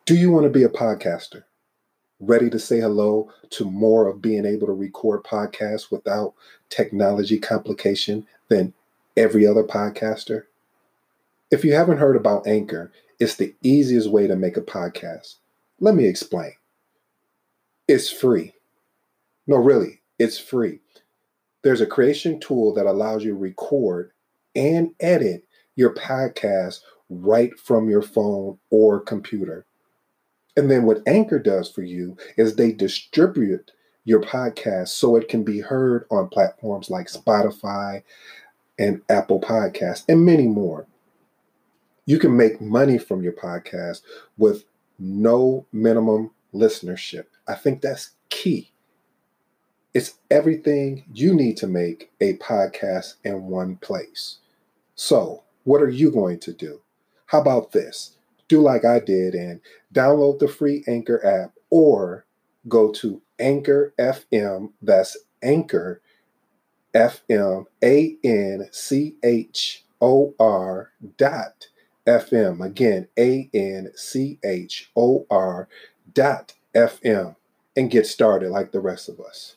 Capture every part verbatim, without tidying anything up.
Do you want to be a podcaster? Ready to say hello to more of being able to record podcasts without technology complication than every other podcaster? If you haven't heard about Anchor, it's the easiest way to make a podcast. Let me explain. It's free. No, really, it's free. There's a creation tool that allows you to record and edit your podcast right from your phone or computer. And then what Anchor does for you is they distribute your podcast so it can be heard on platforms like Spotify and Apple Podcasts and many more. You can make money from your podcast with no minimum listenership. I think that's key. It's everything you need to make a podcast in one place. So, what are you going to do? How about this? Do like I did and download the free Anchor app or go to Anchor F M. That's Anchor F M, A N C H O R dot F M. Again, A N C H O R dot F M and get started like the rest of us.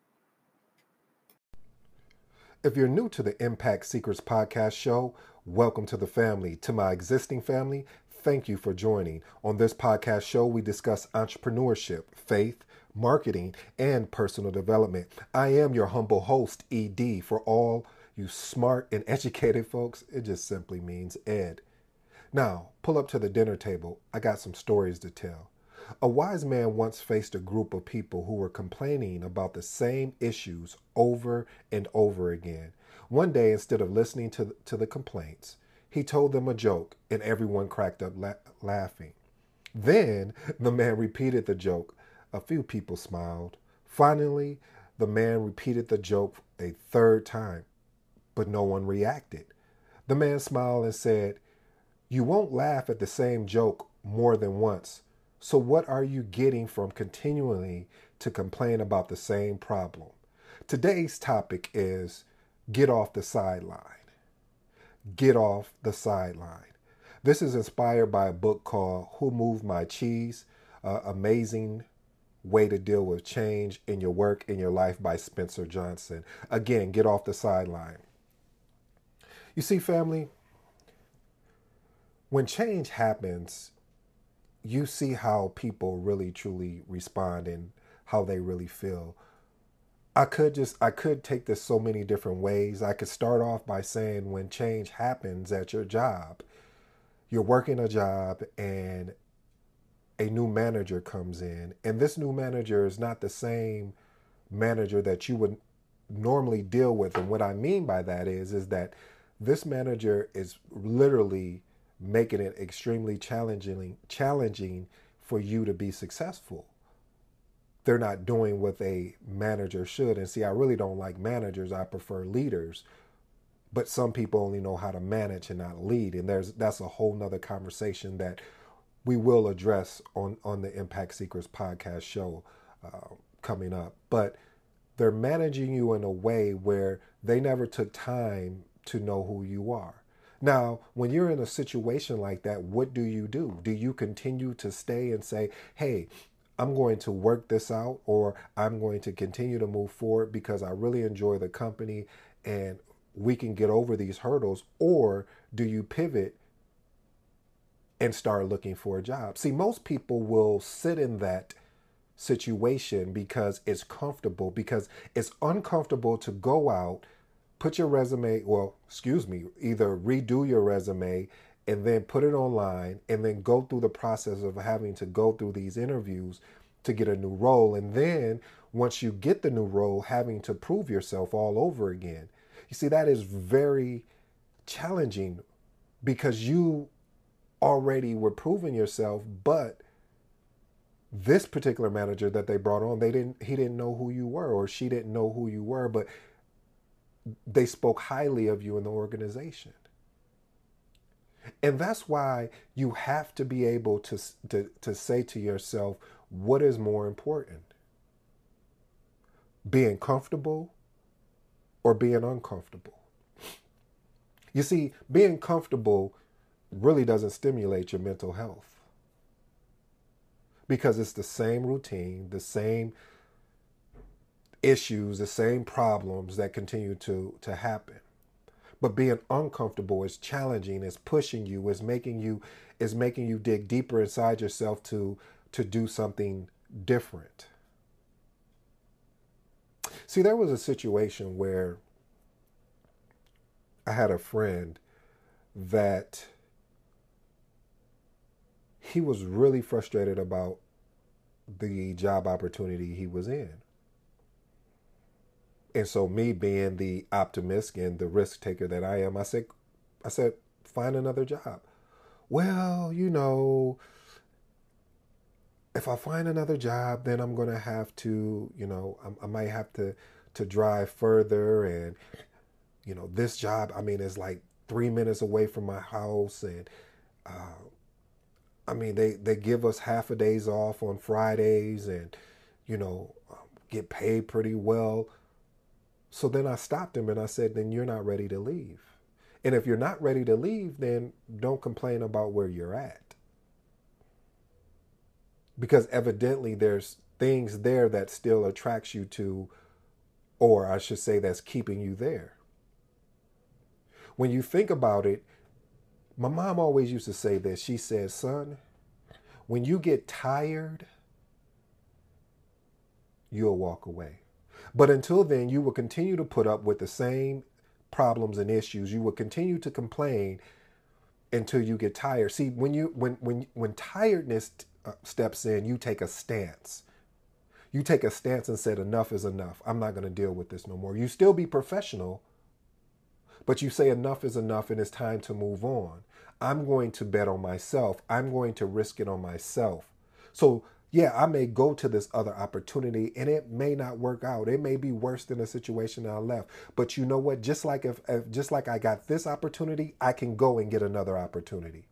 If you're new to the Impact Secrets podcast show, welcome to the family. To my existing family, thank you for joining. On this podcast show, we discuss entrepreneurship, faith, marketing, and personal development. I am your humble host, E D. For all you smart and educated folks, it just simply means Ed. Now, pull up to the dinner table. I got some stories to tell. A wise man once faced a group of people who were complaining about the same issues over and over again. One day, instead of listening to, to the complaints, he told them a joke and everyone cracked up la- laughing. Then the man repeated the joke. A few people smiled. Finally, the man repeated the joke a third time, but no one reacted. The man smiled and said, "You won't laugh at the same joke more than once. So what are you getting from continually to complain about the same problem?" Today's topic is get off the sideline. Get off the sideline. This is inspired by a book called Who Moved My Cheese? Uh, Amazing Way to Deal with Change in Your Work, in Your Life by Spencer Johnson. Again, get off the sideline. You see, family, when change happens, you see how people really truly respond and how they really feel. I could just, I could take this so many different ways. I could start off by saying when change happens at your job, you're working a job and a new manager comes in, and this new manager is not the same manager that you would normally deal with. And what I mean by that is, is that this manager is literally making it extremely challenging, challenging for you to be successful. They're not doing what a manager should. And see, I really don't like managers. I prefer leaders. But some people only know how to manage and not lead. And there's that's a whole nother conversation that we will address on, on the Impact Secrets podcast show uh, coming up. But they're managing you in a way where they never took time to know who you are. Now, when you're in a situation like that, what do you do? Do you continue to stay and say, hey, I'm going to work this out, or I'm going to continue to move forward because I really enjoy the company and we can get over these hurdles? Or do you pivot and start looking for a job? See, most people will sit in that situation because it's comfortable, because it's uncomfortable to go out, put your resume, well, excuse me, either redo your resume and then put it online and then go through the process of having to go through these interviews to get a new role. And then once you get the new role, having to prove yourself all over again. You see, that is very challenging because you already were proving yourself, but this particular manager that they brought on, they didn't, he didn't know who you were, or she didn't know who you were, but they spoke highly of you in the organization. And that's why you have to be able to, to, to say to yourself, what is more important? Being comfortable or being uncomfortable? You see, being comfortable really doesn't stimulate your mental health. because it's the same routine, the same issues, the same problems that continue to, to happen. But being uncomfortable is challenging, is pushing you, is making you, is making you dig deeper inside yourself to, to do something different. See, there was a situation where I had a friend that he was really frustrated about the job opportunity he was in. And so me being the optimist and the risk taker that I am, I said, I said, find another job. Well, you know, if I find another job, then I'm going to have to, you know, I, I might have to, to drive further. And, you know, this job, I mean, is like three minutes away from my house. And, uh, I mean, they, they give us half a days off on Fridays and, you know, get paid pretty well. So then I stopped him and I said, then you're not ready to leave. And if you're not ready to leave, then don't complain about where you're at. Because evidently there's things there that still attracts you to, or I should say that's keeping you there. When you think about it, my mom always used to say this. She says, son, when you get tired, you'll walk away. But until then, you will continue to put up with the same problems and issues. You will continue to complain until you get tired. See, when you when when when tiredness uh, steps in, you take a stance. You take a stance and said, enough is enough. I'm not going to deal with this no more. You still be professional, but you say enough is enough and it's time to move on. I'm going to bet on myself. I'm going to risk it on myself. So yeah, I may go to this other opportunity and it may not work out. It may be worse than the situation I left. But you know what? Just like if, if just like I got this opportunity, I can go and get another opportunity.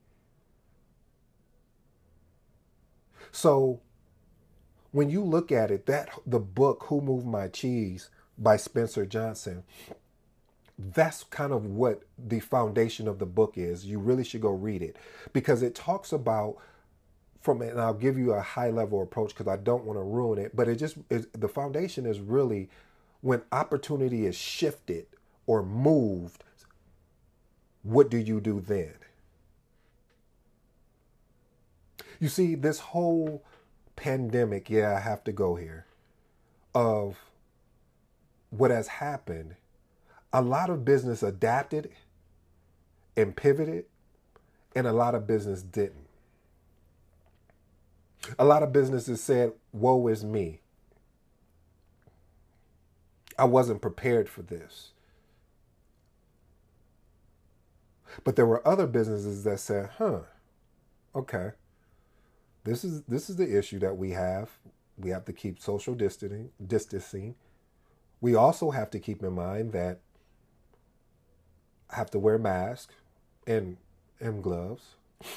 So when you look at it, that the book, Who Moved My Cheese by Spencer Johnson, that's kind of what the foundation of the book is. You really should go read it because it talks about from it, and I'll give you a high level approach because I don't want to ruin it, but it just is, the foundation is really when opportunity is shifted or moved, what do you do then? You see, this whole pandemic, yeah, I have to go here, of what has happened, a lot of business adapted and pivoted, and a lot of business didn't. A lot of businesses said, woe is me. I wasn't prepared for this. But there were other businesses that said, huh, okay, this is this is the issue that we have. We have to keep social distancing. distancing. We also have to keep in mind that I have to wear masks and, and gloves.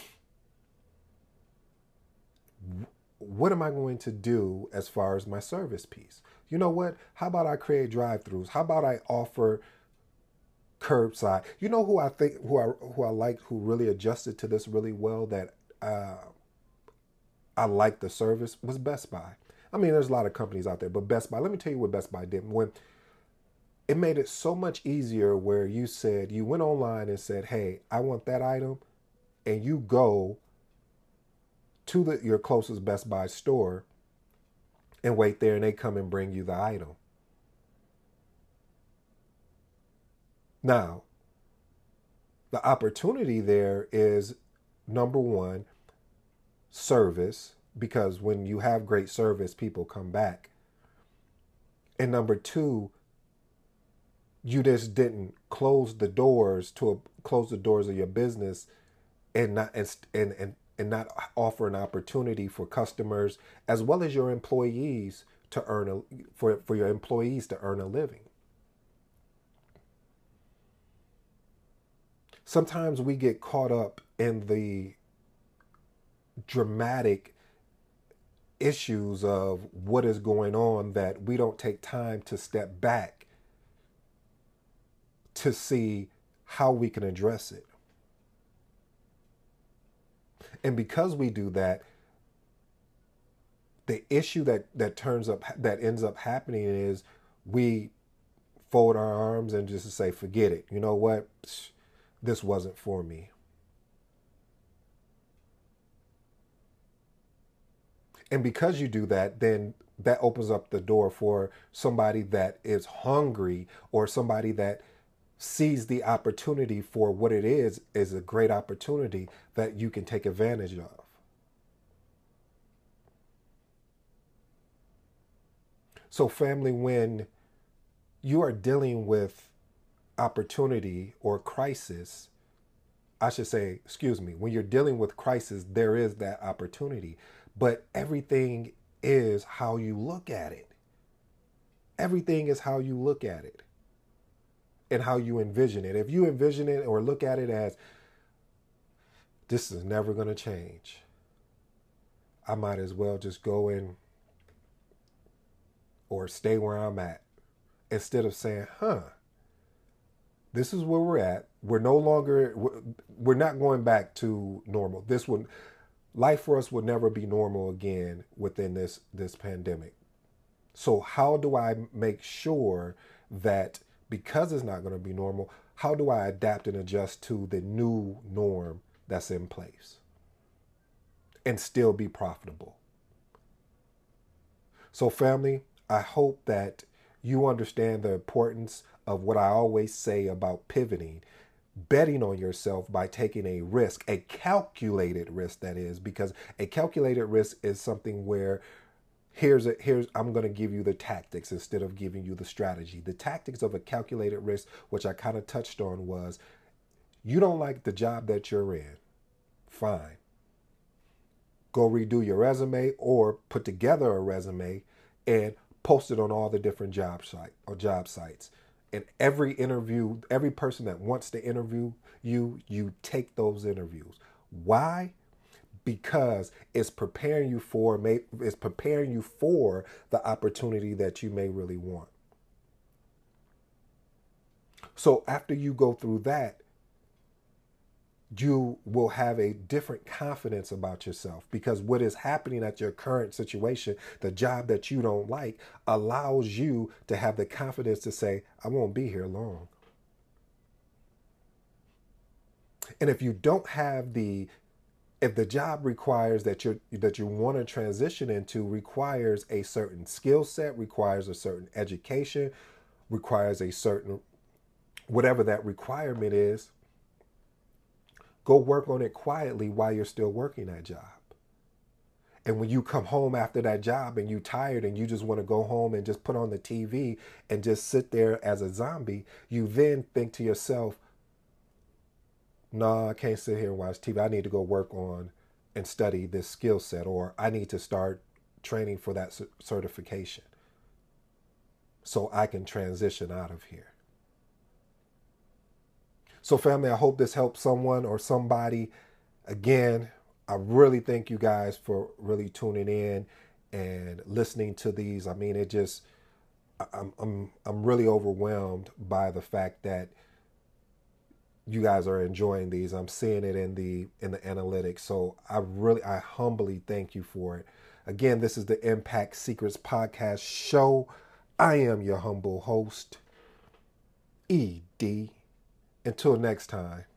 What am I going to do as far as my service piece? You know what? How about I create drive-throughs? How about I offer curbside? You know who I think, who I who I like, who really adjusted to this really well, that uh, I like the service, was Best Buy. I mean, there's a lot of companies out there, but Best Buy, let me tell you what Best Buy did. When it made it so much easier where you said, you went online and said, hey, I want that item, and you go to the, your closest Best Buy store and wait there and they come and bring you the item. Now, the opportunity there is, number one, service, because when you have great service, people come back. And number two, you just didn't close the doors to a, close the doors of your business and not and and and and not offer an opportunity for customers as well as your employees to earn a, for, for your employees to earn a living. Sometimes we get caught up in the dramatic issues of what is going on that we don't take time to step back to see how we can address it. And because we do that, the issue that that turns up that ends up happening is we fold our arms and just say, forget it. You know what? This wasn't for me. And because you do that, then that opens up the door for somebody that is hungry, or somebody that sees the opportunity for what it is, is a great opportunity that you can take advantage of. So family, when you are dealing with opportunity or crisis, I should say, excuse me, when you're dealing with crisis, there is that opportunity, but everything is how you look at it. Everything is how you look at it and how you envision it. If you envision it or look at it as, this is never going to change, I might as well just go in or stay where I'm at, instead of saying, huh, this is where we're at. We're no longer, we're not going back to normal. This would, life for us would never be normal again within this, this pandemic. So how do I make sure that, because it's not going to be normal, how do I adapt and adjust to the new norm that's in place and still be profitable? So family, I hope that you understand the importance of what I always say about pivoting, betting on yourself by taking a risk, a calculated risk, that is, because a calculated risk is something where here's a, here's I'm going to give you the tactics instead of giving you the strategy. The tactics of a calculated risk, which I kind of touched on, was you don't like the job that you're in. Fine. Go redo your resume or put together a resume and post it on all the different job site or job sites. And every interview, every person that wants to interview you, you take those interviews. Why? Because it's preparing you for, it's preparing you for the opportunity that you may really want. So after you go through that, you will have a different confidence about yourself, because what is happening at your current situation, the job that you don't like, allows you to have the confidence to say, I won't be here long. And if you don't have the, if the job requires that you that you want to transition into requires a certain skill set, requires a certain education, requires a certain, whatever that requirement is, go work on it quietly while you're still working that job. And when you come home after that job and you're tired and you just want to go home and just put on the T V and just sit there as a zombie, you then think to yourself, no, I can't sit here and watch T V. I need to go work on and study this skill set, or I need to start training for that certification so I can transition out of here. So family, I hope this helps someone or somebody. Again, I really thank you guys for really tuning in and listening to these. I mean, it just, I'm, I'm, I'm really overwhelmed by the fact that you guys are enjoying these. I'm seeing it in the, in the analytics. So I really, I humbly thank you for it. Again, this is the Impact Secrets Podcast Show. I am your humble host, E D. Until next time.